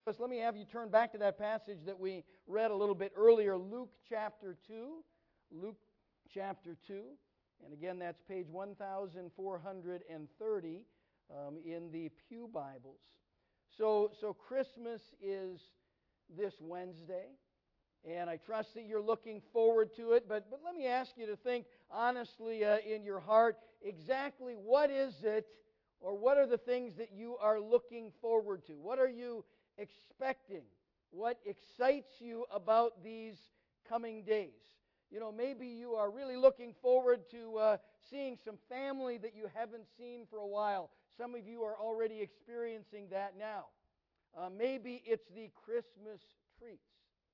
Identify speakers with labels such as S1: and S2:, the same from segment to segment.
S1: Let me have you turn back to that passage that we read a little bit earlier, Luke chapter 2. Luke chapter 2. And again, that's page 1430 in the Pew Bibles. So Christmas is this Wednesday, and I trust that you're looking forward to it. But let me ask you to think honestly in your heart, exactly what is it, or what are the things that you are looking forward to? What are you expecting? What excites you about these coming days? You know, maybe you are really looking forward to seeing some family that you haven't seen for a while. Some of you are already experiencing that now. Maybe it's the Christmas treats.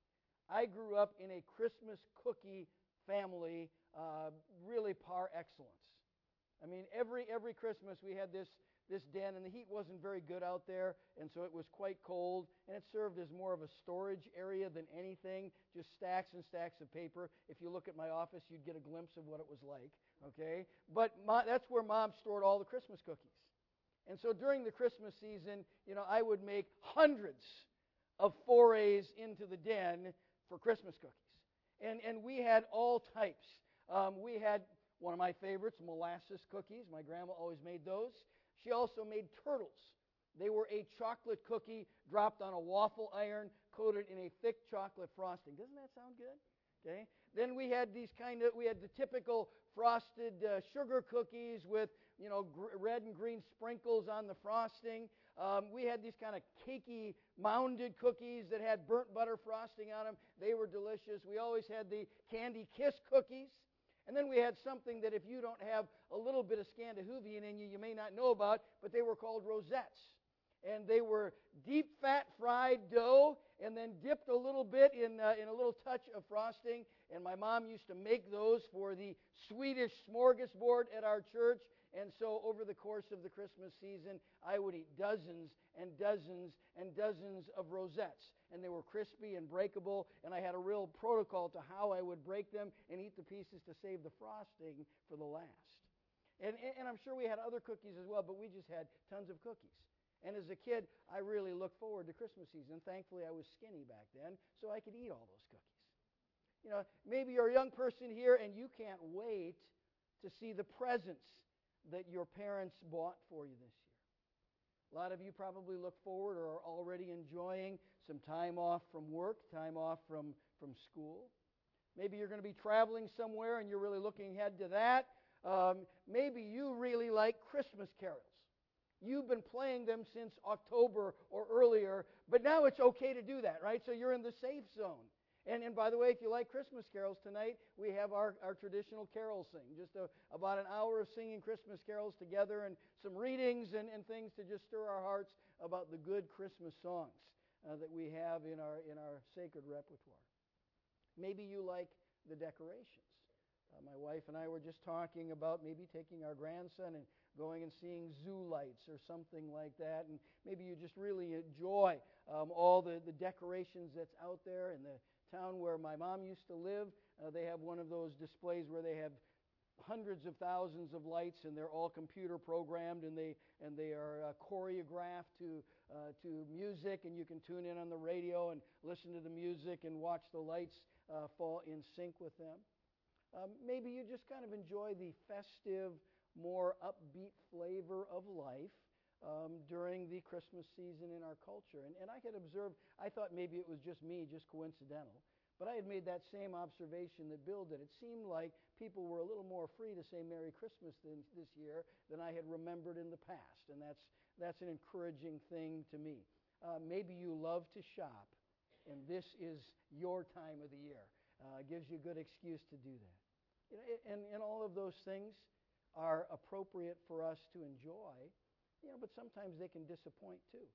S1: I grew up in a Christmas cookie family, really par excellence. I mean, every Christmas we had this den, and the heat wasn't very good out there, and so it was quite cold, and it served as more of a storage area than anything, just stacks and stacks of paper. If you look at my office, you'd get a glimpse of what it was like, okay? But that's where Mom stored all the Christmas cookies. And so during the Christmas season, you know, I would make hundreds of forays into the den for Christmas cookies. And we had all types. We had one of my favorites, molasses cookies. My grandma always made those. She also made turtles. They were a chocolate cookie dropped on a waffle iron, coated in a thick chocolate frosting. Doesn't that sound good? Okay. Then we had the typical frosted sugar cookies with, you know, red and green sprinkles on the frosting. We had these kind of cakey mounded cookies that had burnt butter frosting on them. They were delicious. We always had the Candy Kiss cookies. And then we had something that if you don't have a little bit of Scandinavian in you, you may not know about, but they were called rosettes. And they were deep fat fried dough and then dipped a little bit in a little touch of frosting. And my mom used to make those for the Swedish smorgasbord at our church. And so over the course of the Christmas season, I would eat dozens and dozens and dozens of rosettes. And they were crispy and breakable, and I had a real protocol to how I would break them and eat the pieces to save the frosting for the last. And I'm sure we had other cookies as well, but we just had tons of cookies. And as a kid, I really looked forward to Christmas season. Thankfully, I was skinny back then, so I could eat all those cookies. You know, maybe you're a young person here and you can't wait to see the presents that your parents bought for you this year. A lot of you probably look forward or are already enjoying some time off from work, time off from school. Maybe you're going to be traveling somewhere and you're really looking ahead to that. Maybe you really like Christmas carols. You've been playing them since October or earlier, but now it's okay to do that, right? So you're in the safe zone. And by the way, if you like Christmas carols tonight, we have our traditional carol sing. Just about an hour of singing Christmas carols together and some readings and things to just stir our hearts about the good Christmas songs that we have in our sacred repertoire. Maybe you like the decorations. My wife and I were just talking about maybe taking our grandson and going and seeing zoo lights or something like that. And maybe you just really enjoy all the decorations that's out there. In the town where my mom used to live, they have one of those displays where they have hundreds of thousands of lights, and they're all computer programmed, and they are choreographed to music, and you can tune in on the radio and listen to the music and watch the lights fall in sync with them. Maybe you just kind of enjoy the festive, more upbeat flavor of life during the Christmas season in our culture. And I had observed, I thought maybe it was just me, just coincidental, but I had made that same observation that Bill did. It seemed like people were a little more free to say Merry Christmas this year than I had remembered in the past, and that's an encouraging thing to me. Maybe you love to shop, and this is your time of the year. It gives you a good excuse to do that. You know, and all of those things are appropriate for us to enjoy, you know, but sometimes they can disappoint too.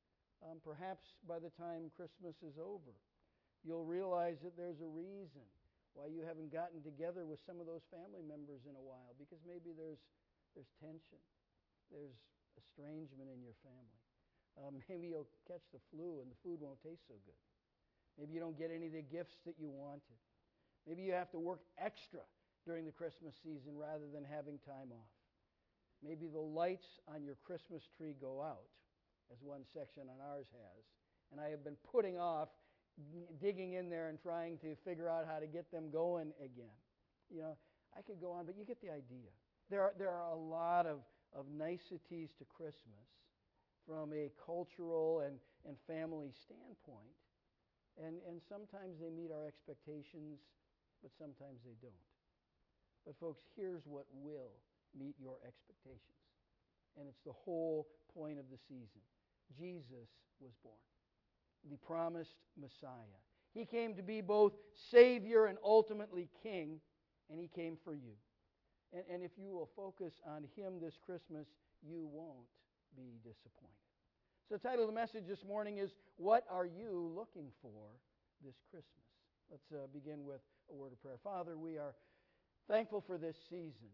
S1: Perhaps by the time Christmas is over, you'll realize that there's a reason why you haven't gotten together with some of those family members in a while, because maybe there's tension, there's estrangement in your family. Maybe you'll catch the flu and the food won't taste so good. Maybe you don't get any of the gifts that you wanted. Maybe you have to work extra during the Christmas season rather than having time off. Maybe the lights on your Christmas tree go out, as one section on ours has, And I have been putting off digging in there and trying to figure out how to get them going again. You know, I could go on, but you get the idea. There are a lot of niceties to Christmas from a cultural and family standpoint. And sometimes they meet our expectations, but sometimes they don't. But folks, here's what will meet your expectations. And it's the whole point of the season. Jesus was born, the promised Messiah. He came to be both Savior and ultimately King, and He came for you. And if you will focus on Him this Christmas, you won't be disappointed. So the title of the message this morning is, What Are You Looking For This Christmas? Let's begin with a word of prayer. Father, we are thankful for this season.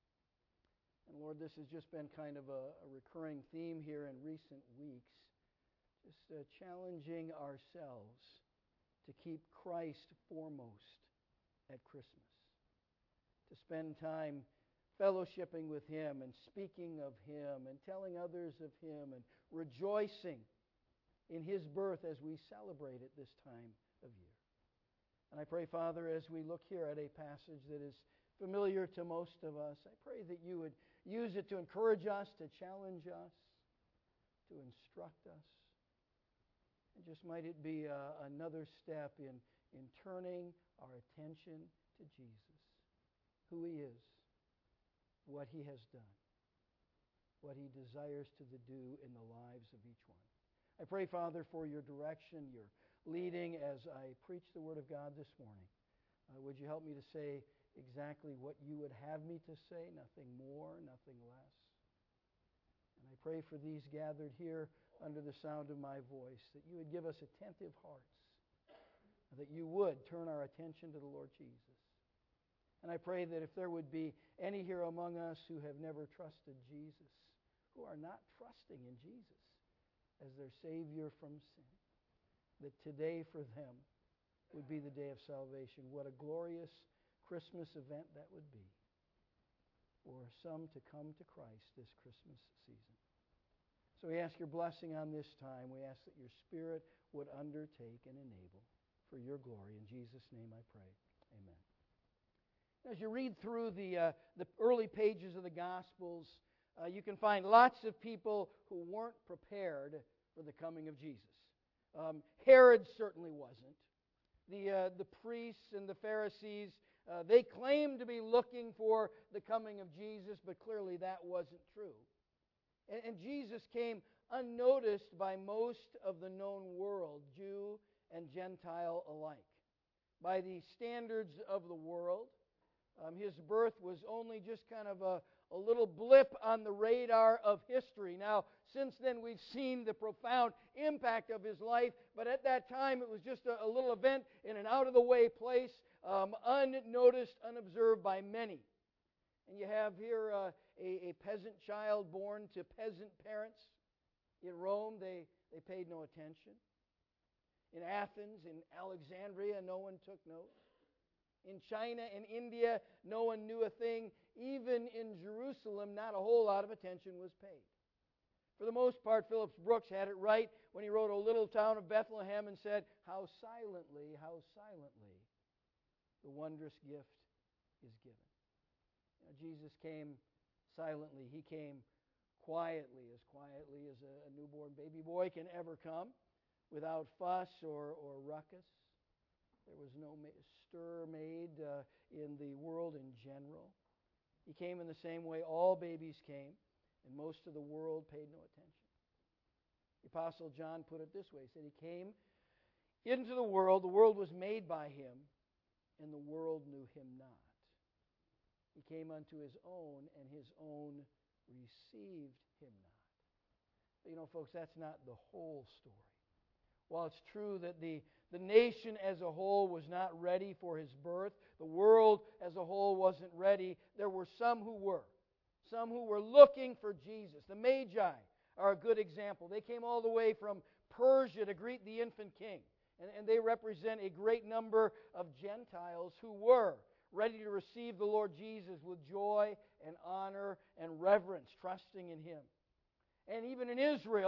S1: And Lord, this has just been kind of a recurring theme here in recent weeks. Just challenging ourselves to keep Christ foremost at Christmas. To spend time fellowshipping with Him and speaking of Him and telling others of Him and rejoicing in His birth as we celebrate it this time of year. And I pray, Father, as we look here at a passage that is familiar to most of us, I pray that You would use it to encourage us, to challenge us, to instruct us. And just might it be another step in turning our attention to Jesus, who He is, what He has done, what He desires to do in the lives of each one. I pray, Father, for Your direction, Your leading as I preach the Word of God this morning. Would You help me to say exactly what You would have me to say, nothing more, nothing less. And I pray for these gathered here under the sound of my voice, that You would give us attentive hearts, that You would turn our attention to the Lord Jesus. And I pray that if there would be any here among us who have never trusted Jesus, who are not trusting in Jesus as their Savior from sin, that today for them would be the day of salvation. What a glorious Christmas event that would be for some to come to Christ this Christmas season. So we ask Your blessing on this time. We ask that Your Spirit would undertake and enable for Your glory. In Jesus' name I pray. Amen. As you read through the early pages of the Gospels, you can find lots of people who weren't prepared for the coming of Jesus. Herod certainly wasn't. The priests and the Pharisees, they claimed to be looking for the coming of Jesus, but clearly that wasn't true. And Jesus came unnoticed by most of the known world, Jew and Gentile alike. By the standards of the world, His birth was only just kind of a little blip on the radar of history. Now, since then, we've seen the profound impact of His life, but at that time, it was just a little event in an out-of-the-way place, unnoticed, unobserved by many. And you have here a peasant child born to peasant parents. In Rome, they paid no attention. In Athens, in Alexandria, no one took note. In China and India, no one knew a thing. Even in Jerusalem, not a whole lot of attention was paid. For the most part, Phillips Brooks had it right when he wrote O Little Town of Bethlehem and said, how silently the wondrous gift is given. You know, Jesus came silently. He came quietly as a newborn baby boy can ever come, without fuss or ruckus. There was no stir made in the world in general. He came in the same way all babies came, and most of the world paid no attention. The Apostle John put it this way. He said, He came into the world was made by Him, and the world knew Him not. He came unto His own, and His own received Him not. But you know, folks, that's not the whole story. While it's true that the nation as a whole was not ready for His birth, the world as a whole wasn't ready, there were some who were. Some who were looking for Jesus. The Magi are a good example. They came all the way from Persia to greet the infant king. And they represent a great number of Gentiles who were ready to receive the Lord Jesus with joy and honor and reverence, trusting in Him. And even in Israel,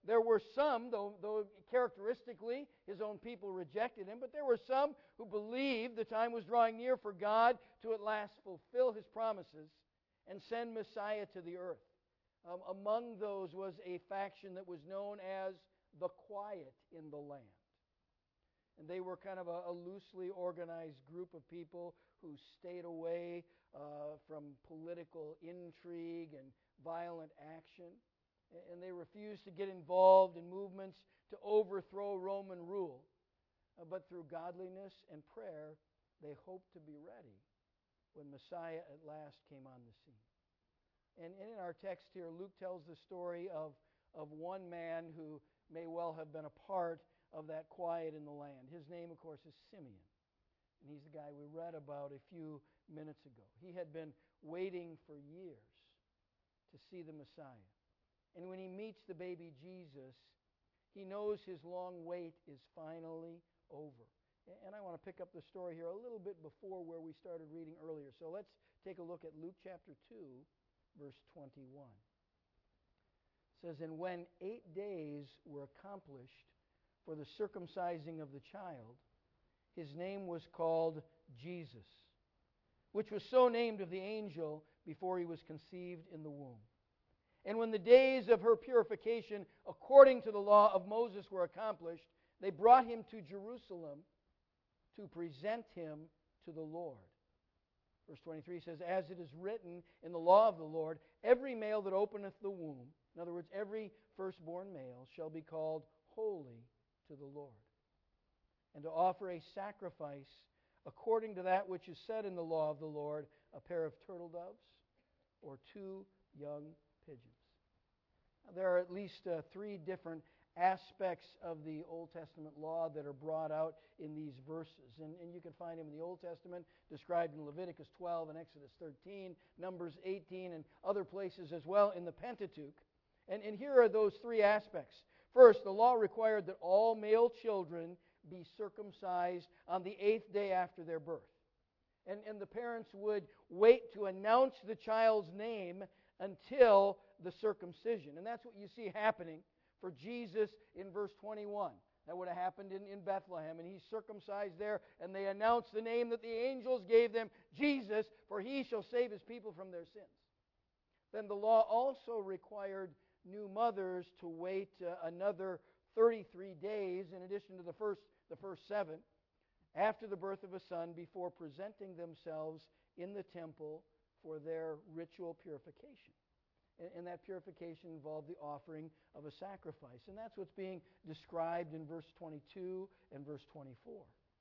S1: There were some, though characteristically his own people rejected him, but there were some who believed the time was drawing near for God to at last fulfill his promises and send Messiah to the earth. Among those was a faction that was known as the Quiet in the Land. And they were kind of a loosely organized group of people who stayed away from political intrigue and violent action. And they refused to get involved in movements to overthrow Roman rule. But through godliness and prayer, they hoped to be ready when Messiah at last came on the scene. And in our text here, Luke tells the story of one man who may well have been a part of that quiet in the land. His name, of course, is Simeon. And he's the guy we read about a few minutes ago. He had been waiting for years to see the Messiah. And when he meets the baby Jesus, he knows his long wait is finally over. And I want to pick up the story here a little bit before where we started reading earlier. So let's take a look at Luke chapter 2, verse 21. It says, "And when 8 days were accomplished for the circumcising of the child, his name was called Jesus, which was so named of the angel before he was conceived in the womb. And when the days of her purification, according to the law of Moses, were accomplished, they brought him to Jerusalem to present him to the Lord." Verse 23 says, "As it is written in the law of the Lord, every male that openeth the womb," in other words, every firstborn male, "shall be called holy to the Lord, and to offer a sacrifice according to that which is said in the law of the Lord, a pair of turtle doves or 2 young pigeons." Now, there are at least 3 different aspects of the Old Testament law that are brought out in these verses. And you can find them in the Old Testament, described in Leviticus 12 and Exodus 13, Numbers 18, and other places as well in the Pentateuch. And here are those 3 aspects. First, the law required that all male children be circumcised on the 8th day after their birth. And the parents would wait to announce the child's name until the circumcision. And that's what you see happening for Jesus in verse 21. That would have happened in Bethlehem. And he's circumcised there, and they announce the name that the angels gave them, Jesus, for he shall save his people from their sins. Then the law also required new mothers to wait another 33 days, in addition to the first 7, after the birth of a son, before presenting themselves in the temple for their ritual purification. And that purification involved the offering of a sacrifice. And that's what's being described in verse 22 and verse 24.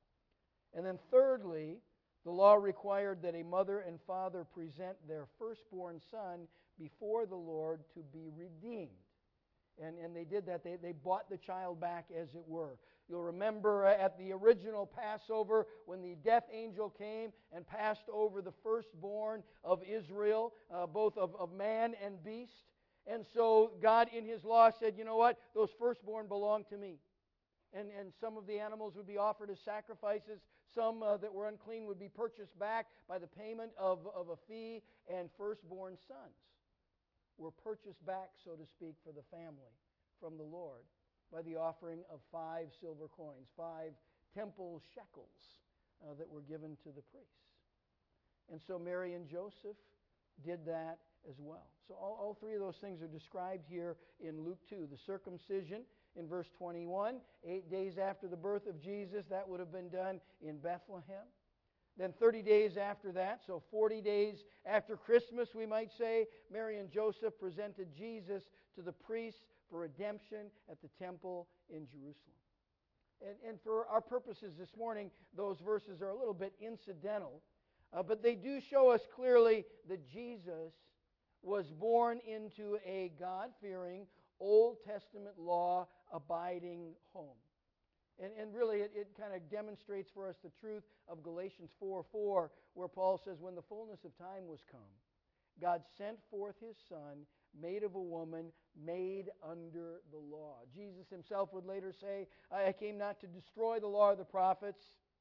S1: And then thirdly, the law required that a mother and father present their firstborn son before the Lord to be redeemed. And they did that. They bought the child back, as it were. You'll remember at the original Passover when the death angel came and passed over the firstborn of Israel, both of man and beast. And so God in His law said, you know what? Those firstborn belong to me. And some of the animals would be offered as sacrifices. Some that were unclean would be purchased back by the payment of a fee. And firstborn sons were purchased back, so to speak, for the family from the Lord by the offering of 5 silver coins, 5 temple shekels that were given to the priests. And so Mary and Joseph did that as well. So all 3 of those things are described here in Luke 2. The circumcision in verse 21, 8 days after the birth of Jesus, that would have been done in Bethlehem. Then 30 days after that, so 40 days after Christmas, we might say, Mary and Joseph presented Jesus to the priests for redemption at the temple in Jerusalem. And for our purposes this morning, those verses are a little bit incidental, but they do show us clearly that Jesus was born into a God-fearing, Old Testament law-abiding home. And really, it kind of demonstrates for us the truth of Galatians 4:4, where Paul says, when the fullness of time was come, God sent forth His Son, made of a woman, made under the law. Jesus Himself would later say, I came not to destroy the law of the prophets.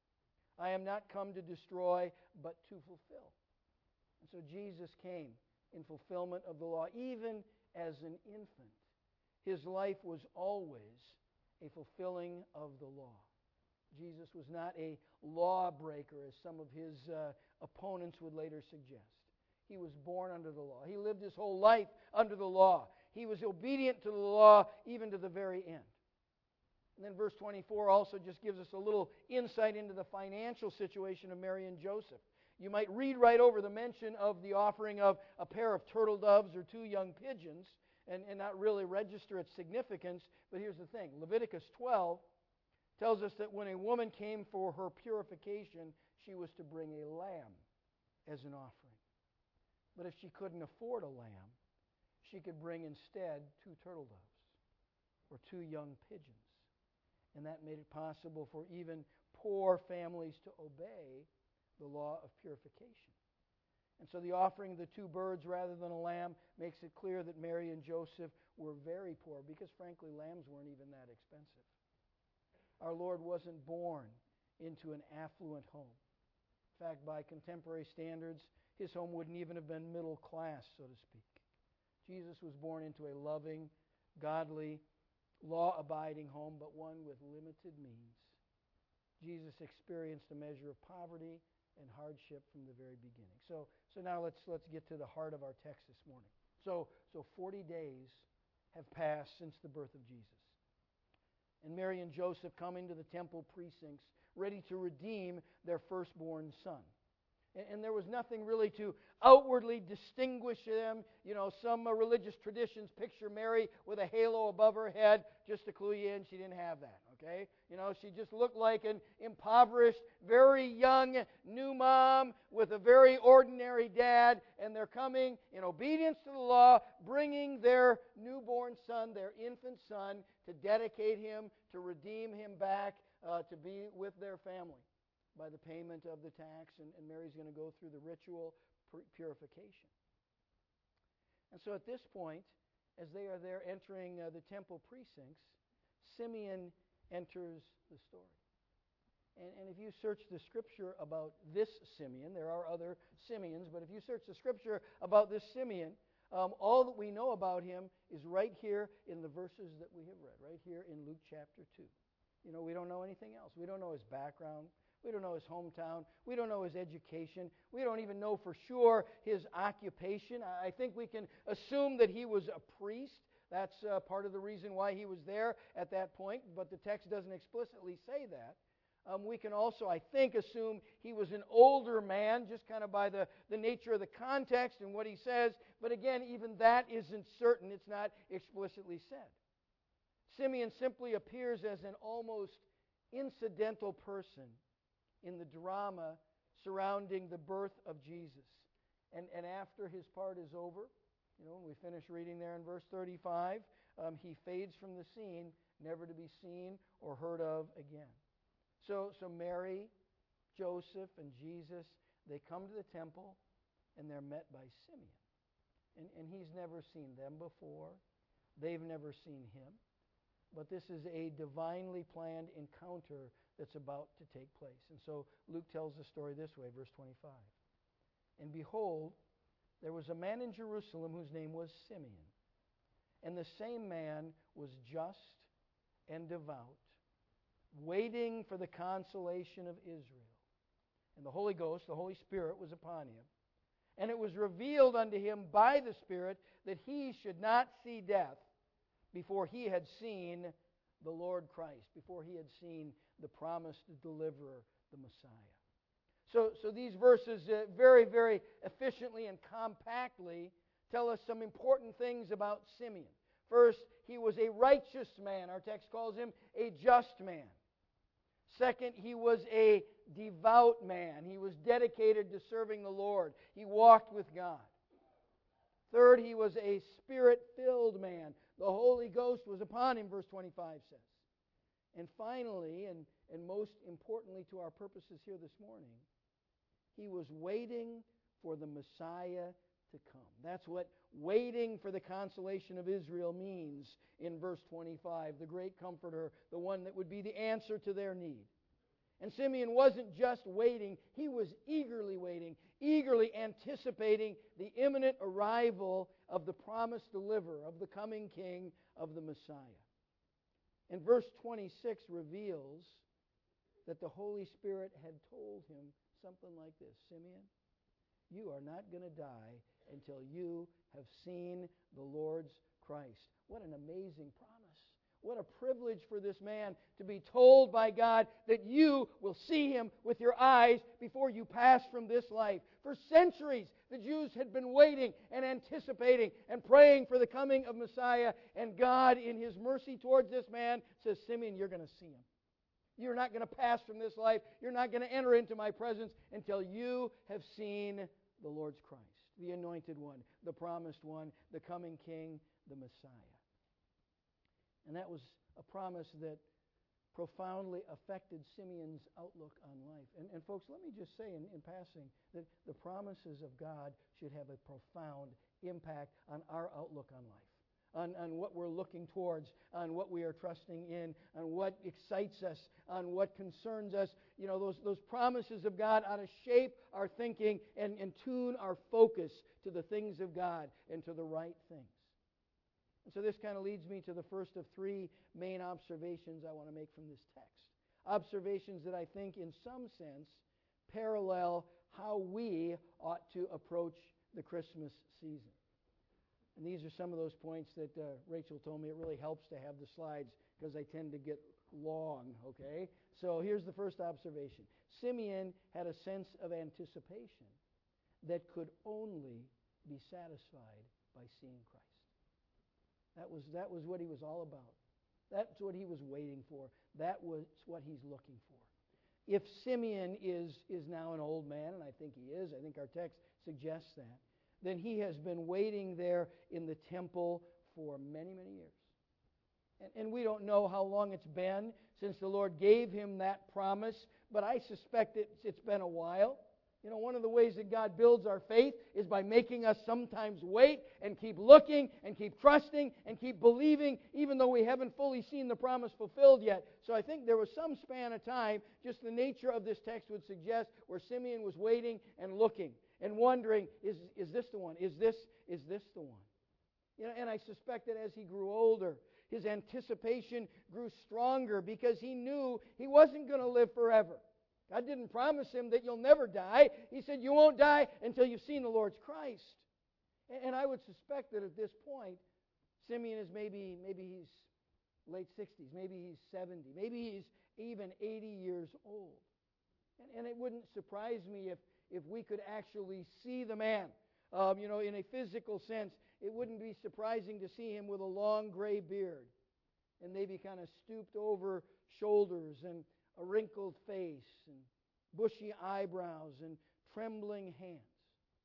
S1: I am not come to destroy, but to fulfill. And so Jesus came in fulfillment of the law, even as an infant. His life was always a fulfilling of the law. Jesus was not a lawbreaker, as some of his opponents would later suggest. He was born under the law. He lived his whole life under the law. He was obedient to the law even to the very end. And then verse 24 also just gives us a little insight into the financial situation of Mary and Joseph. You might read right over the mention of the offering of a pair of turtle doves or 2 young pigeons and not really register its significance. But here's the thing. Leviticus 12 tells us that when a woman came for her purification, she was to bring a lamb as an offering. But if she couldn't afford a lamb, she could bring instead 2 turtle doves or 2 young pigeons. And that made it possible for even poor families to obey the law of purification. And so the offering of the 2 birds rather than a lamb makes it clear that Mary and Joseph were very poor, because frankly lambs weren't even that expensive. Our Lord wasn't born into an affluent home. In fact, by contemporary standards, his home wouldn't even have been middle class, so to speak. Jesus was born into a loving, godly, law-abiding home, but one with limited means. Jesus experienced a measure of poverty and hardship from the very beginning. So now let's get to the heart of our text this morning. So 40 days have passed since the birth of Jesus. And Mary and Joseph come into the temple precincts ready to redeem their firstborn son. And there was nothing really to outwardly distinguish them. You know, some religious traditions picture Mary with a halo above her head just to clue you in. She didn't have that, okay? You know, she just looked like an impoverished, very young new mom with a very ordinary dad. And they're coming in obedience to the law, bringing their newborn son, their infant son, to dedicate him, to redeem him back, to be with their family by the payment of the tax, and Mary's going to go through the ritual purification. And so at this point, as they are there entering the temple precincts, Simeon enters the story. And if you search the Scripture about this Simeon, there are other Simeons, but if you search the Scripture about this Simeon, all that we know about him is right here in the verses that we have read, right here in Luke chapter 2. You know, we don't know anything else. We don't know his background. We don't know his hometown. We don't know his education. We don't even know for sure his occupation. I think we can assume that he was a priest. That's part of the reason why he was there at that point, but the text doesn't explicitly say that. We can also, I think, assume he was an older man, just kind of by the nature of the context and what he says. But again, even that isn't certain. It's not explicitly said. Simeon simply appears as an almost incidental person in the drama surrounding the birth of Jesus. And after his part is over, you know, when we finish reading there in verse 35, he fades from the scene, never to be seen or heard of again. So Mary, Joseph, and Jesus, they come to the temple, and they're met by Simeon. And he's never seen them before. They've never seen him. But this is a divinely planned encounter that's about to take place. And so Luke tells the story this way, verse 25. And behold, there was a man in Jerusalem whose name was Simeon. And the same man was just and devout, waiting for the consolation of Israel. And the Holy Ghost, the Holy Spirit, was upon him. And it was revealed unto him by the Spirit that he should not see death before he had seen the Lord Christ, before he had seen the promised deliverer, the Messiah. So these verses very, very efficiently and compactly tell us some important things about Simeon. First, he was a righteous man. Our text calls him a just man. Second, he was a devout man. He was dedicated to serving the Lord. He walked with God. Third, he was a Spirit-filled man. The Holy Ghost was upon him, verse 25 says. And finally, and most importantly to our purposes here this morning, he was waiting for the Messiah to come. That's what waiting for the consolation of Israel means in verse 25. The great comforter, the one that would be the answer to their need. And Simeon wasn't just waiting, he was eagerly waiting, eagerly anticipating the imminent arrival of the promised deliverer, of the coming king, of the Messiah. And verse 26 reveals that the Holy Spirit had told him something like this: Simeon, you are not going to die until you have seen the Lord's Christ. What an amazing promise. What a privilege for this man to be told by God that you will see Him with your eyes before you pass from this life. For centuries, the Jews had been waiting and anticipating and praying for the coming of Messiah, and God, in His mercy towards this man, says, Simeon, you're going to see Him. You're not going to pass from this life. You're not going to enter into my presence until you have seen the Lord's Christ, the Anointed One, the Promised One, the coming King, the Messiah. And that was a promise that profoundly affected Simeon's outlook on life. And folks, let me just say in passing that the promises of God should have a profound impact on our outlook on life, on what we're looking towards, on what we are trusting in, on what excites us, on what concerns us. You know, those promises of God ought to shape our thinking and tune our focus to the things of God and to the right things. And so this kind of leads me to the first of three main observations I want to make from this text. Observations that I think in some sense parallel how we ought to approach the Christmas season. And these are some of those points that Rachel told me it really helps to have the slides because I tend to get long, okay? So here's the first observation. Simeon had a sense of anticipation that could only be satisfied by seeing Christ. That was what he was all about. That's what he was waiting for. That was what he's looking for. If Simeon is now an old man, and I think he is, I think our text suggests that, then he has been waiting there in the temple for many, many years. And we don't know how long it's been since the Lord gave him that promise, but I suspect it's been a while. You know, one of the ways that God builds our faith is by making us sometimes wait and keep looking and keep trusting and keep believing, even though we haven't fully seen the promise fulfilled yet. So I think there was some span of time, just the nature of this text would suggest, where Simeon was waiting and looking and wondering, is this the one? Is this the one? You know, and I suspect that as he grew older, his anticipation grew stronger because he knew he wasn't going to live forever. God didn't promise him that you'll never die. He said you won't die until you've seen the Lord's Christ. And I would suspect that at this point, Simeon is maybe he's late 60s, maybe he's 70, maybe he's even 80 years old. And it wouldn't surprise me if we could actually see the man, in a physical sense. It wouldn't be surprising to see him with a long gray beard and maybe kind of stooped over shoulders and a wrinkled face and bushy eyebrows and trembling hands.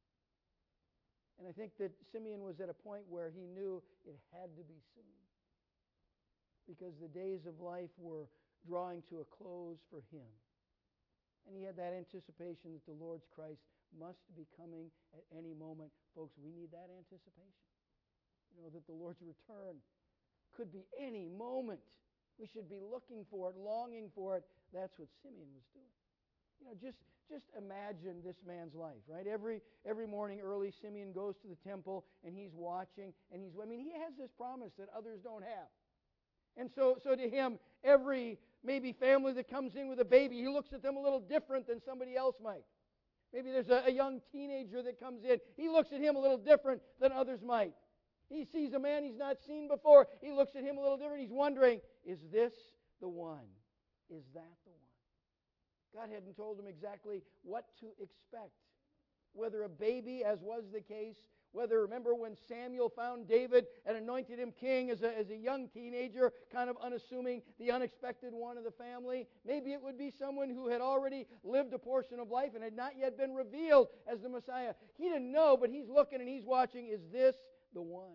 S1: And I think that Simeon was at a point where he knew it had to be soon, because the days of life were drawing to a close for him. And he had that anticipation that the Lord's Christ must be coming at any moment. Folks, we need that anticipation. You know, that the Lord's return could be any moment. We should be looking for it, longing for it. That's what Simeon was doing. You know, just imagine this man's life, right? Every morning early, Simeon goes to the temple and he's watching, and he has this promise that others don't have. And so to him, every maybe family that comes in with a baby, he looks at them a little different than somebody else might. Maybe there's a young teenager that comes in. He looks at him a little different than others might. He sees a man he's not seen before. He looks at him a little different. He's wondering, is this the one? Is that the one? God hadn't told him exactly what to expect. Whether a baby, as was the case, remember when Samuel found David and anointed him king as a young teenager, kind of unassuming, the unexpected one of the family? Maybe it would be someone who had already lived a portion of life and had not yet been revealed as the Messiah. He didn't know, but he's looking and he's watching. Is this the one?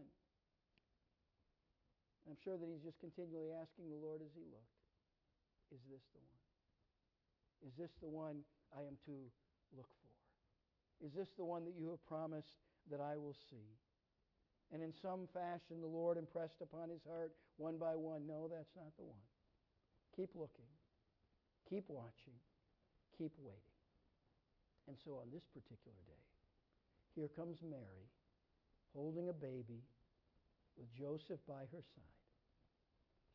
S1: I'm sure that he's just continually asking the Lord as he looked, is this the one? Is this the one I am to look for? Is this the one that you have promised that I will see? And in some fashion, the Lord impressed upon his heart one by one, no, that's not the one. Keep looking. Keep watching. Keep waiting. And so on this particular day, here comes Mary, holding a baby with Joseph by her side.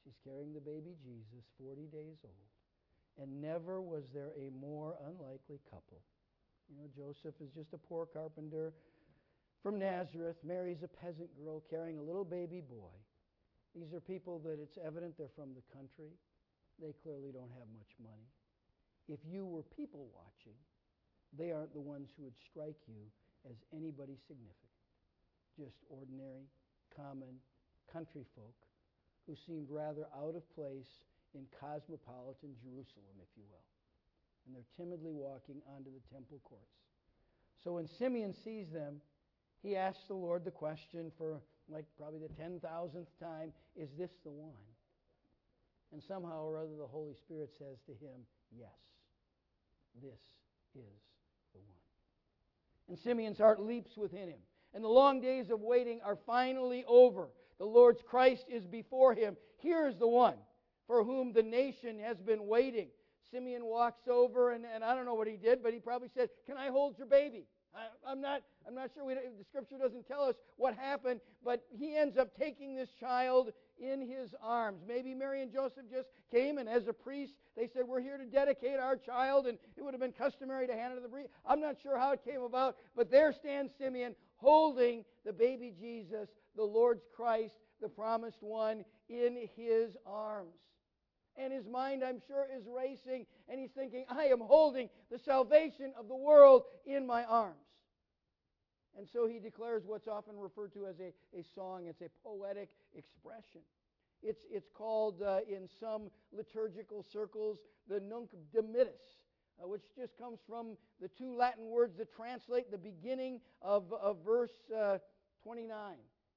S1: She's carrying the baby Jesus, 40 days old. And never was there a more unlikely couple. You know, Joseph is just a poor carpenter from Nazareth. Mary's a peasant girl carrying a little baby boy. These are people that it's evident they're from the country. They clearly don't have much money. If you were people watching, they aren't the ones who would strike you as anybody significant. Just ordinary, common country folk who seemed rather out of place in cosmopolitan Jerusalem, if you will. And they're timidly walking onto the temple courts. So when Simeon sees them, he asks the Lord the question for like probably the 10,000th time, is this the one? And somehow or other the Holy Spirit says to him, yes, this is the one. And Simeon's heart leaps within him. And the long days of waiting are finally over. The Lord's Christ is before him. Here's the one for whom the nation has been waiting. Simeon walks over, and I don't know what he did, but he probably said, "Can I hold your baby?" I'm not sure. The Scripture doesn't tell us what happened, but he ends up taking this child in his arms. Maybe Mary and Joseph just came, and as a priest, they said, "We're here to dedicate our child," and it would have been customary to hand it to the priest. I'm not sure how it came about, but there stands Simeon holding the baby Jesus, the Lord's Christ, the promised one, in his arms. And his mind, I'm sure, is racing, and he's thinking, I am holding the salvation of the world in my arms. And so he declares what's often referred to as a song. It's a poetic expression. It's called, in some liturgical circles, the Nunc Dimittis, which just comes from the two Latin words that translate the beginning of verse 29.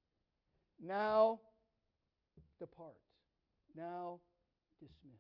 S1: Now depart. Now dismiss.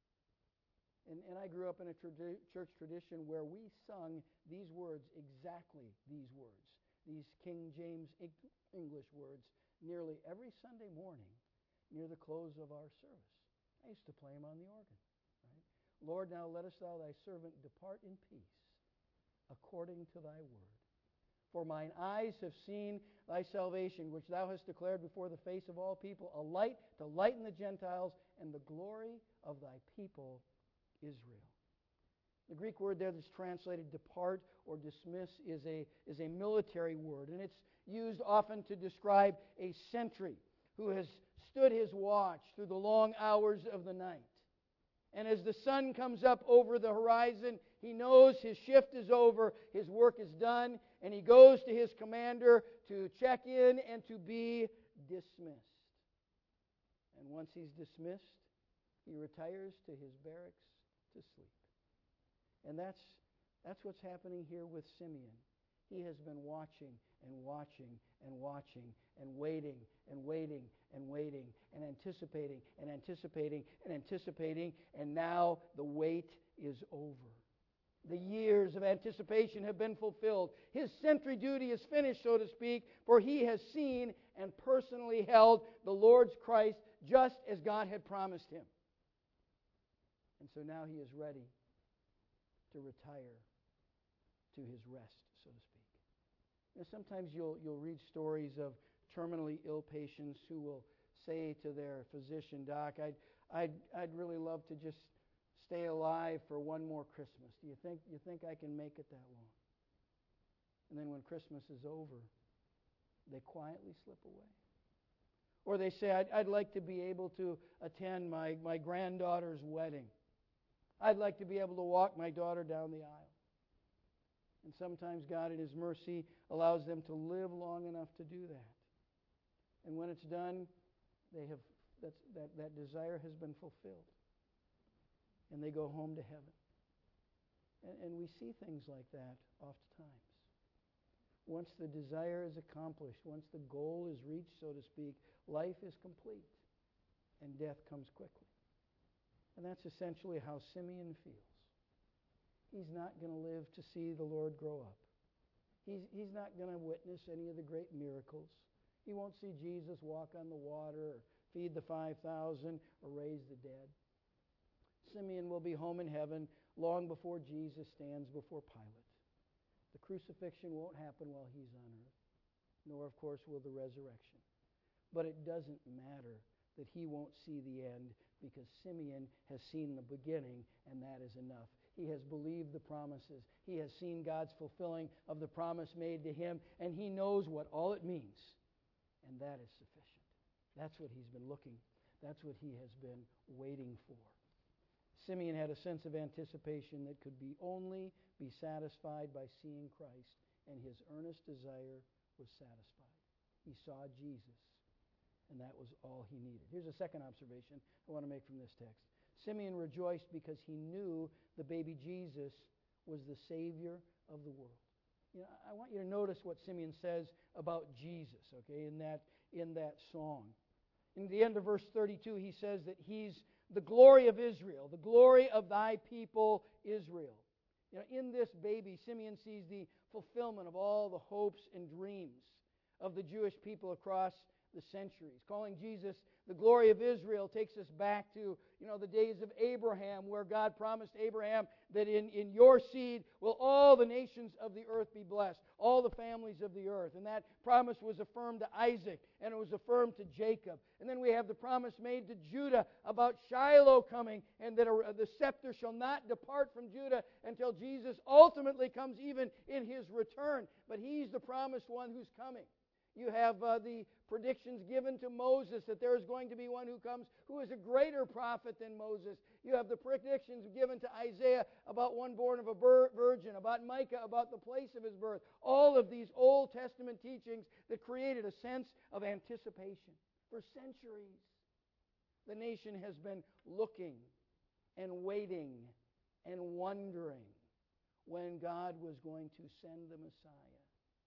S1: And I grew up in a church tradition where we sung these words, exactly these words, these King James English words, nearly every Sunday morning near the close of our service. I used to play them on the organ. Right? Lord, now lettest thou thy servant depart in peace, according to thy word. For mine eyes have seen thy salvation, which thou hast declared before the face of all people, a light to lighten the Gentiles and the glory of thy people Israel. The Greek word there that's translated depart or dismiss is a military word, and it's used often to describe a sentry who has stood his watch through the long hours of the night. And as the sun comes up over the horizon, he knows his shift is over, his work is done, and he goes to his commander to check in and to be dismissed. And once he's dismissed, he retires to his barracks to sleep. And that's what's happening here with Simeon. He has been watching and watching and watching and waiting and waiting and waiting and anticipating and anticipating and anticipating, and now the wait is over. The years of anticipation have been fulfilled. His sentry duty is finished, so to speak, for he has seen and personally held the Lord's Christ just as God had promised him. And so now he is ready to retire to his rest, so to speak. Now, sometimes you'll read stories of terminally ill patients who will say to their physician, "Doc, I'd really love to just stay alive for one more Christmas. Do you think I can make it that long?" And then when Christmas is over, they quietly slip away. Or they say, I'd like to be able to attend my granddaughter's wedding. I'd like to be able to walk my daughter down the aisle. And sometimes God in his mercy allows them to live long enough to do that. And when it's done, that desire has been fulfilled. And they go home to heaven. And we see things like that oftentimes. Once the desire is accomplished, once the goal is reached, so to speak, life is complete and death comes quickly. And that's essentially how Simeon feels. He's not going to live to see the Lord grow up. He's not going to witness any of the great miracles. He won't see Jesus walk on the water or feed the 5,000 or raise the dead. Simeon will be home in heaven long before Jesus stands before Pilate. The crucifixion won't happen while he's on earth, nor, of course, will the resurrection. But it doesn't matter that he won't see the end, because Simeon has seen the beginning, and that is enough. He has believed the promises. He has seen God's fulfilling of the promise made to him, and he knows what all it means, and that is sufficient. That's what he's been looking. That's what he has been waiting for. Simeon had a sense of anticipation that could only be satisfied by seeing Christ, and his earnest desire was satisfied. He saw Jesus, and that was all he needed. Here's a second observation I want to make from this text. Simeon rejoiced because he knew the baby Jesus was the Savior of the world. I want you to notice what Simeon says about Jesus, okay, in that song. In the end of verse 32, he says that he's the glory of Israel, the glory of thy people Israel. In this baby, Simeon sees the fulfillment of all the hopes and dreams of the Jewish people across the centuries. Calling Jesus the glory of Israel takes us back to, the days of Abraham, where God promised Abraham that in your seed will all the nations of the earth be blessed, all the families of the earth. And that promise was affirmed to Isaac, and it was affirmed to Jacob. And then we have the promise made to Judah about Shiloh coming, and that the scepter shall not depart from Judah until Jesus ultimately comes, even in his return. But he's the promised one who's coming. You have the predictions given to Moses that there is going to be one who comes who is a greater prophet than Moses. You have the predictions given to Isaiah about one born of a virgin, about Micah, about the place of his birth. All of these Old Testament teachings that created a sense of anticipation. For centuries, the nation has been looking and waiting and wondering when God was going to send the Messiah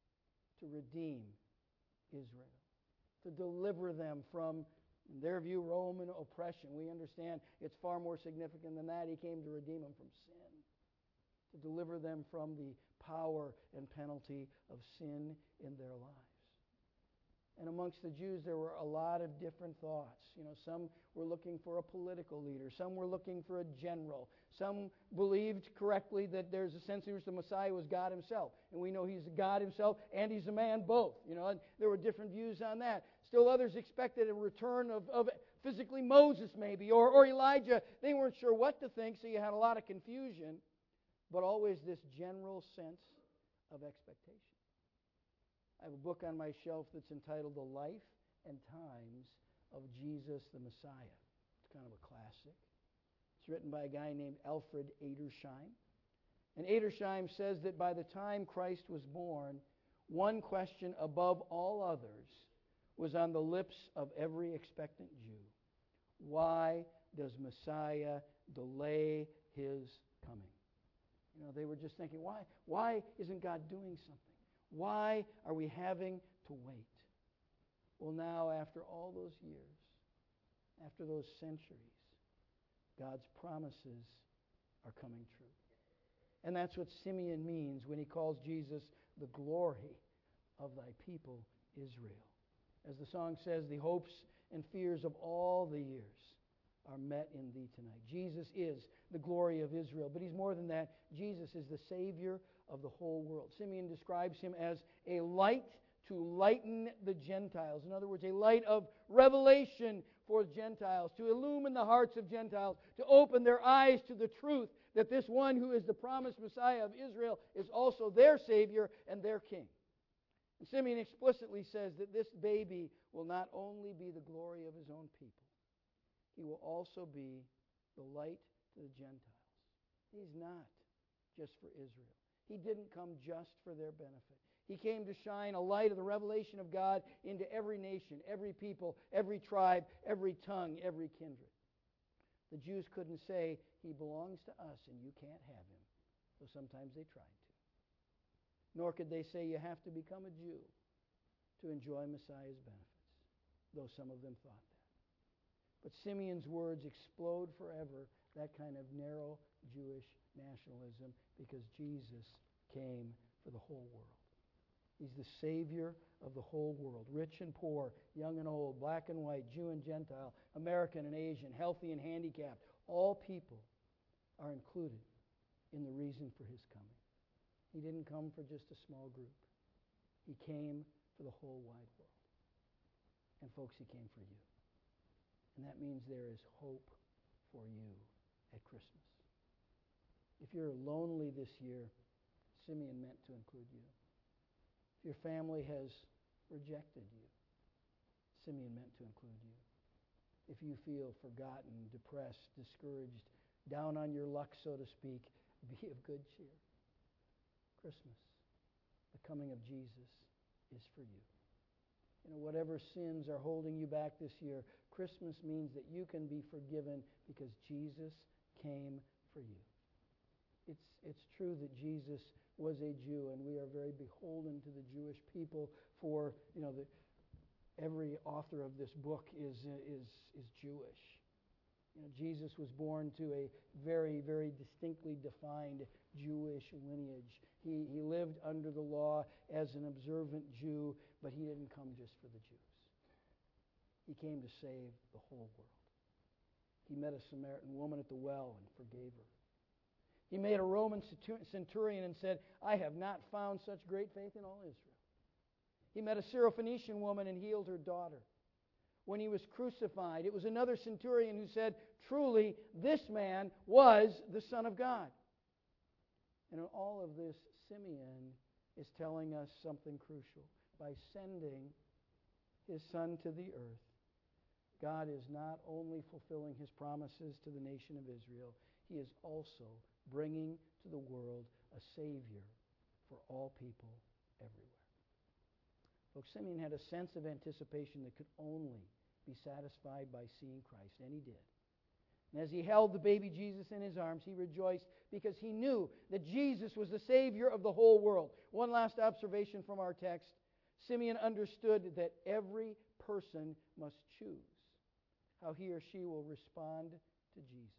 S1: to redeem Israel, to deliver them from, in their view, Roman oppression. We understand it's far more significant than that. He came to redeem them from sin, to deliver them from the power and penalty of sin in their lives. And amongst the Jews, there were a lot of different thoughts. Some were looking for a political leader. Some were looking for a general. Some believed correctly that there's a sense in which the Messiah was God himself. And we know he's God himself and he's a man both. And there were different views on that. Still others expected a return of physically Moses maybe, or Elijah. They weren't sure what to think, so you had a lot of confusion, but always this general sense of expectation. I have a book on my shelf that's entitled The Life and Times of Jesus the Messiah. It's kind of a classic. It's written by a guy named Alfred Edersheim. And Edersheim says that by the time Christ was born, one question above all others was on the lips of every expectant Jew. Why does Messiah delay his coming? They were just thinking, why isn't God doing something? Why are we having to wait? Well, now, after all those years, after those centuries, God's promises are coming true. And that's what Simeon means when he calls Jesus the glory of thy people, Israel. As the song says, the hopes and fears of all the years are met in thee tonight. Jesus is the glory of Israel. But he's more than that. Jesus is the Savior of the whole world. Simeon describes him as a light to lighten the Gentiles. In other words, a light of revelation for Gentiles, to illumine the hearts of Gentiles, to open their eyes to the truth that this one who is the promised Messiah of Israel is also their Savior and their King. And Simeon explicitly says that this baby will not only be the glory of his own people, he will also be the light to the Gentiles. He's not just for Israel. He didn't come just for their benefit. He came to shine a light of the revelation of God into every nation, every people, every tribe, every tongue, every kindred. The Jews couldn't say, he belongs to us and you can't have him, though sometimes they tried to. Nor could they say you have to become a Jew to enjoy Messiah's benefits, though some of them thought that. But Simeon's words explode forever that kind of narrow Jewish nationalism, because Jesus came for the whole world. He's the Savior of the whole world, rich and poor, young and old, black and white, Jew and Gentile, American and Asian, healthy and handicapped. All people are included in the reason for his coming. He didn't come for just a small group. He came for the whole wide world. And folks, he came for you. And that means there is hope for you at Christmas. If you're lonely this year, Simeon meant to include you. If your family has rejected you, Simeon meant to include you. If you feel forgotten, depressed, discouraged, down on your luck, so to speak, be of good cheer. Christmas, the coming of Jesus, is for you. Whatever sins are holding you back this year, Christmas means that you can be forgiven because Jesus came for you. It's true that Jesus was a Jew, and we are very beholden to the Jewish people for, every author of this book is Jewish. Jesus was born to a very, very distinctly defined Jewish lineage. He lived under the law as an observant Jew, but he didn't come just for the Jews. He came to save the whole world. He met a Samaritan woman at the well and forgave her. He made a Roman centurion and said, "I have not found such great faith in all Israel." He met a Syrophoenician woman and healed her daughter. When he was crucified, it was another centurion who said, "Truly, this man was the Son of God." And in all of this, Simeon is telling us something crucial. By sending his Son to the earth, God is not only fulfilling his promises to the nation of Israel, he is also bringing to the world a Savior for all people everywhere. Folks, Simeon had a sense of anticipation that could only be satisfied by seeing Christ, and he did. And as he held the baby Jesus in his arms, he rejoiced because he knew that Jesus was the Savior of the whole world. One last observation from our text. Simeon understood that every person must choose how he or she will respond to Jesus.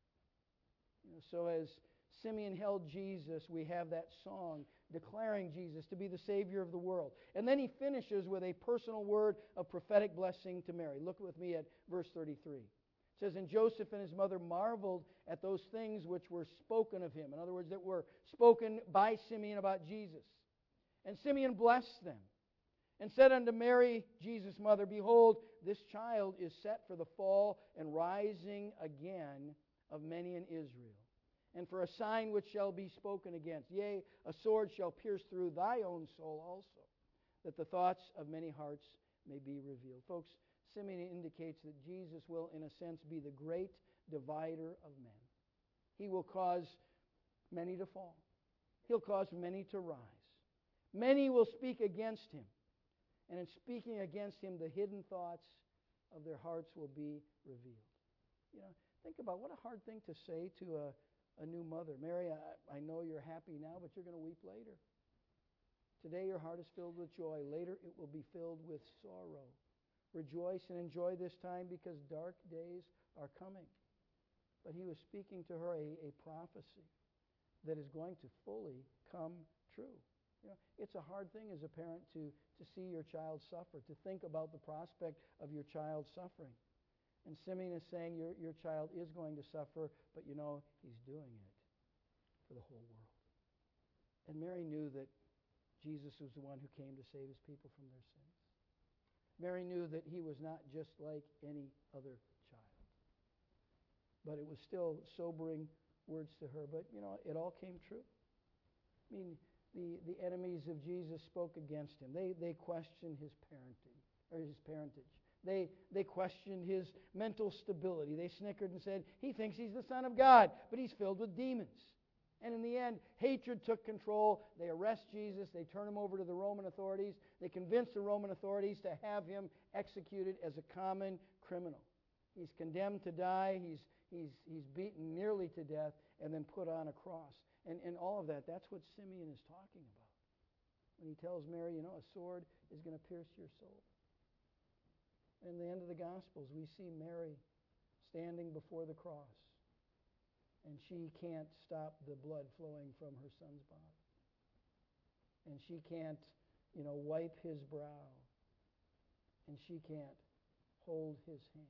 S1: So as Simeon held Jesus, we have that song declaring Jesus to be the Savior of the world. And then he finishes with a personal word of prophetic blessing to Mary. Look with me at verse 33. It says, "And Joseph and his mother marveled at those things which were spoken of him." In other words, that were spoken by Simeon about Jesus. "And Simeon blessed them, and said unto Mary, Jesus' mother, Behold, this child is set for the fall and rising again of many in Israel, and for a sign which shall be spoken against. Yea, a sword shall pierce through thy own soul also, that the thoughts of many hearts may be revealed." Folks, Simeon indicates that Jesus will, in a sense, be the great divider of men. He will cause many to fall. He'll cause many to rise. Many will speak against him. And in speaking against him, the hidden thoughts of their hearts will be revealed. Think about what a hard thing to say to a new mother. "Mary, I know you're happy now, but you're going to weep later. Today your heart is filled with joy. Later it will be filled with sorrow. Rejoice and enjoy this time because dark days are coming." But he was speaking to her a prophecy that is going to fully come true. It's a hard thing as a parent to see your child suffer, to think about the prospect of your child suffering. And Simeon is saying your child is going to suffer, but he's doing it for the whole world. And Mary knew that Jesus was the one who came to save his people from their sins. Mary knew that he was not just like any other child. But it was still sobering words to her. But, it all came true. I mean, the enemies of Jesus spoke against him. They questioned his parentage. They questioned his mental stability. They snickered and said, "He thinks he's the Son of God, but he's filled with demons." And in the end, hatred took control. They arrest Jesus. They turn him over to the Roman authorities. They convince the Roman authorities to have him executed as a common criminal. He's condemned to die. He's beaten nearly to death and then put on a cross. And all of that, that's what Simeon is talking about. When he tells Mary, a sword is going to pierce your soul. And in the end of the Gospels, we see Mary standing before the cross. And she can't stop the blood flowing from her son's body. And she can't, wipe his brow. And she can't hold his hand.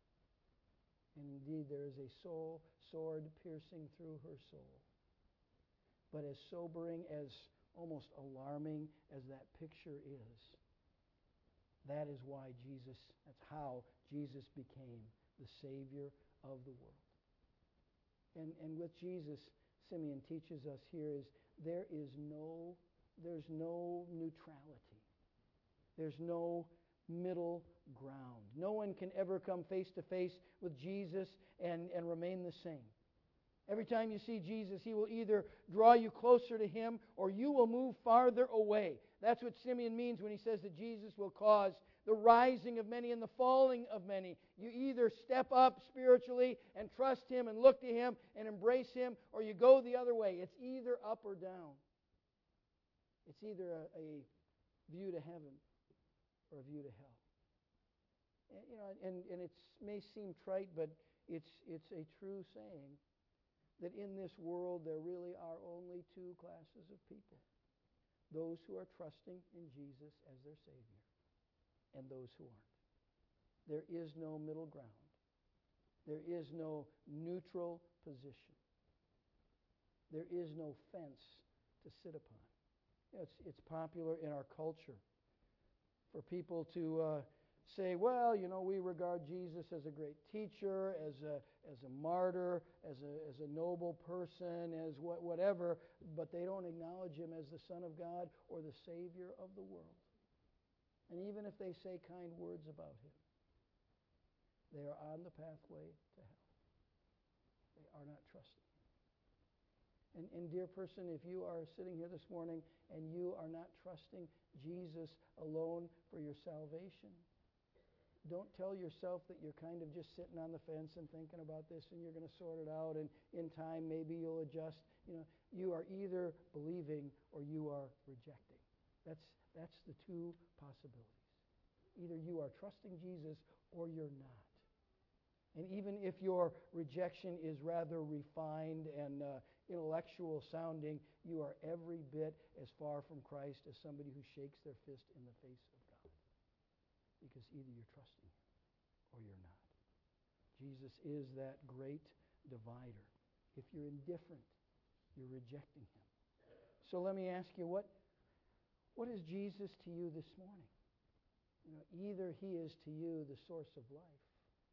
S1: And indeed, there is a sword piercing through her soul. But as sobering, as almost alarming as that picture is, that's how Jesus became the Savior of the world. And with Jesus, Simeon teaches us here is there's no neutrality. There's no middle ground. No one can ever come face to face with Jesus and remain the same. Every time you see Jesus, He will either draw you closer to Him or you will move farther away. That's what Simeon means when he says that Jesus will cause the rising of many and the falling of many. You either step up spiritually and trust Him and look to Him and embrace Him, or you go the other way. It's either up or down. It's either a view to heaven or a view to hell. And it may seem trite, but it's a true saying that in this world there really are only two classes of people. Those who are trusting in Jesus as their Savior and those who aren't. There is no middle ground. There is no neutral position. There is no fence to sit upon. It's popular in our culture for people to say, well, we regard Jesus as a great teacher, as a martyr, as a noble person, as whatever, but they don't acknowledge Him as the Son of God or the Savior of the world. And even if they say kind words about Him, they are on the pathway to hell. They are not trusting Him. And dear person, if you are sitting here this morning and you are not trusting Jesus alone for your salvation, don't tell yourself that you're kind of just sitting on the fence and thinking about this and you're going to sort it out and in time maybe you'll adjust. You are either believing or you are rejecting. That's the two possibilities. Either you are trusting Jesus or you're not. And even if your rejection is rather refined and intellectual sounding, you are every bit as far from Christ as somebody who shakes their fist in the face of God. Because either you're trusting Him or you're not. Jesus is that great divider. If you're indifferent, you're rejecting Him. So let me ask you, what is Jesus to you this morning? Either He is to you the source of life,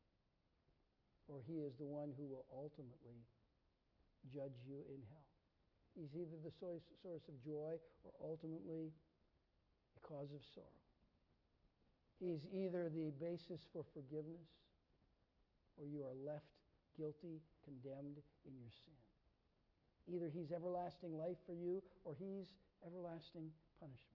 S1: or He is the one who will ultimately judge you in hell. He's either the source of joy or ultimately a cause of sorrow. He's either the basis for forgiveness or you are left guilty, condemned in your sin. Either He's everlasting life for you or He's everlasting punishment.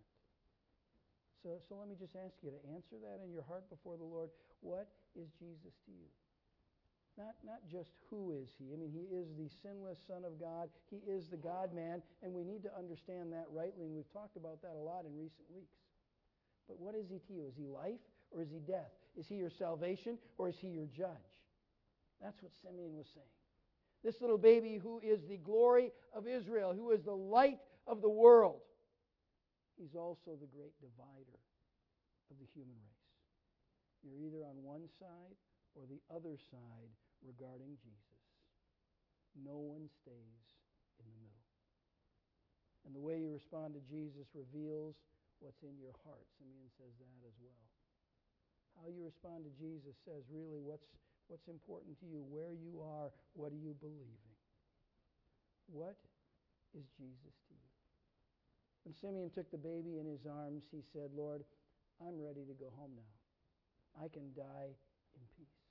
S1: So let me just ask you to answer that in your heart before the Lord. What is Jesus to you? Not just who is He. I mean, He is the sinless Son of God. He is the God-man, and we need to understand that rightly, and we've talked about that a lot in recent weeks. But what is He to you? Is He life or is He death? Is He your salvation or is He your judge? That's what Simeon was saying. This little baby who is the glory of Israel, who is the light of the world, He's also the great divider of the human race. You're either on one side or the other side regarding Jesus. No one stays in the middle. And the way you respond to Jesus reveals what's in your heart. Simeon says that as well. How you respond to Jesus says really what's important to you, where you are, what are you believing. What is Jesus to you? When Simeon took the baby in his arms, he said, Lord, I'm ready to go home now. I can die in peace.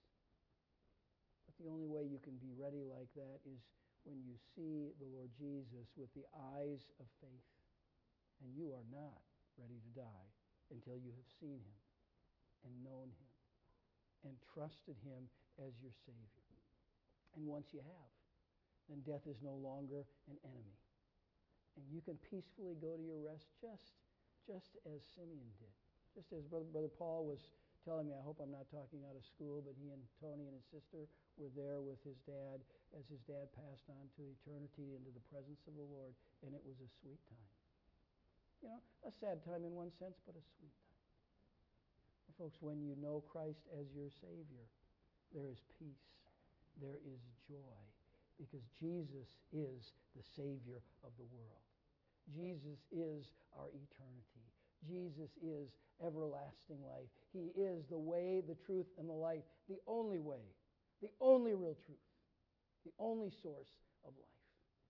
S1: But the only way you can be ready like that is when you see the Lord Jesus with the eyes of faith. And you are not ready to die until you have seen Him and known Him and trusted Him as your Savior. And once you have, then death is no longer an enemy. And you can peacefully go to your rest just as Simeon did. Just as Brother Paul was telling me, I hope I'm not talking out of school, but he and Tony and his sister were there with his dad as his dad passed on to eternity into the presence of the Lord, and it was a sweet time. A sad time in one sense, but a sweet time. And folks, when you know Christ as your Savior, there is peace. There is joy. Because Jesus is the Savior of the world. Jesus is our eternity. Jesus is everlasting life. He is the way, the truth, and the life, the only way the only real truth, the only source of life.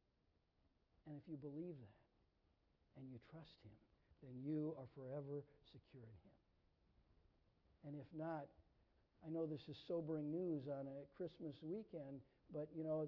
S1: And if you believe that and you trust Him, then you are forever secure in Him. And if not, I know this is sobering news on a Christmas weekend, but you know,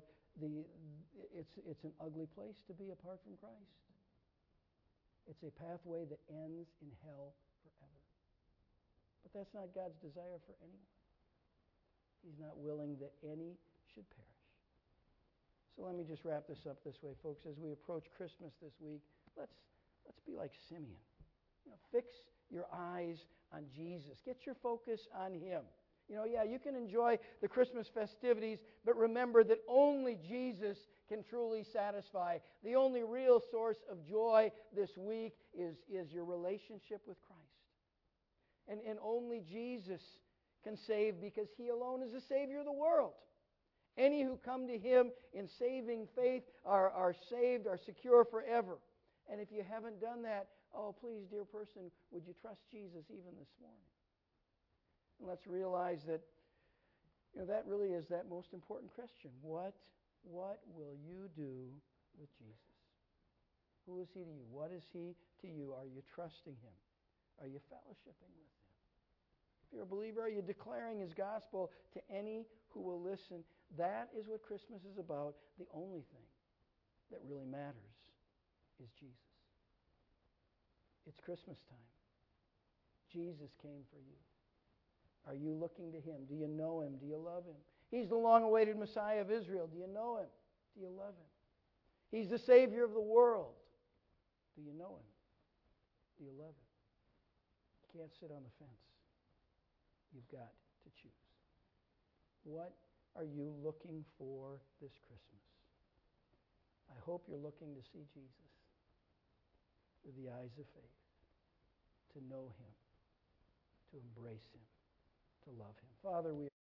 S1: it's an ugly place to be apart from Christ. It's a pathway that ends in hell forever. But that's not God's desire for anyone. He's not willing that any should perish. So let me just wrap this up this way, folks. As we approach Christmas this week, let's be like Simeon. You know, fix your eyes on Jesus. Get your focus on Him. You know, yeah, you can enjoy the Christmas festivities, but remember that only Jesus can truly satisfy. The only real source of joy this week is your relationship with Christ. And only Jesus can save, because He alone is the Savior of the world. Any who come to Him in saving faith are saved, are secure forever. And if you haven't done that, oh, please, dear person, would you trust Jesus even this morning? And let's realize that, you know, that really is that most important question. What will you do with Jesus? Who is He to you? What is He to you? Are you trusting Him? Are you fellowshipping with Him? If you're a believer, are you declaring His gospel to any who will listen? That is what Christmas is about. The only thing that really matters is Jesus. It's Christmas time. Jesus came for you. Are you looking to Him? Do you know Him? Do you love Him? He's the long-awaited Messiah of Israel. Do you know Him? Do you love Him? He's the Savior of the world. Do you know Him? Do you love Him? You can't sit on the fence. You've got to choose. What are you looking for this Christmas? I hope you're looking to see Jesus with the eyes of faith, to know Him, to embrace Him, to love Him. Father, we